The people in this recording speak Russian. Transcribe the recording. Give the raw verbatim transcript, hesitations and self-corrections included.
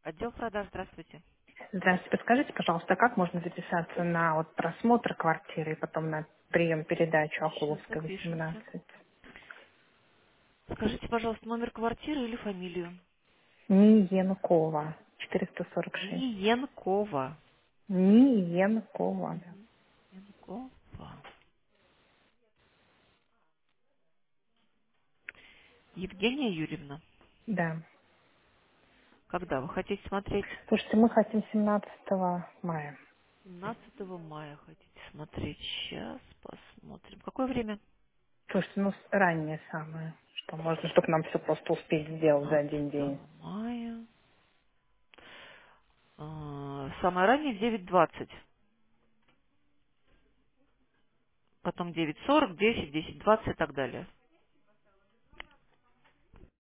Отдел продаж, здравствуйте. Здравствуйте, подскажите, пожалуйста, как можно записаться на вот просмотр квартиры и потом на прием передачу Сейчас Акуловская, запишемся. восемнадцать? Скажите, пожалуйста, номер квартиры или фамилию? Ниенкова, четыреста сорок шесть. Ниенкова. Ниенкова, да. Мгм. Ниенкова. Евгения Юрьевна, Да. когда вы хотите смотреть? Слушайте, мы хотим семнадцатого мая. семнадцатого мая хотите смотреть. Сейчас посмотрим. Какое время? Слушайте, ну, с- раннее самое, что можно, чтобы нам все просто успеть сделать за один день. семнадцатого мая. А, Самое раннее в девять двадцать. Потом девять сорок, десять, десять двадцать и так далее.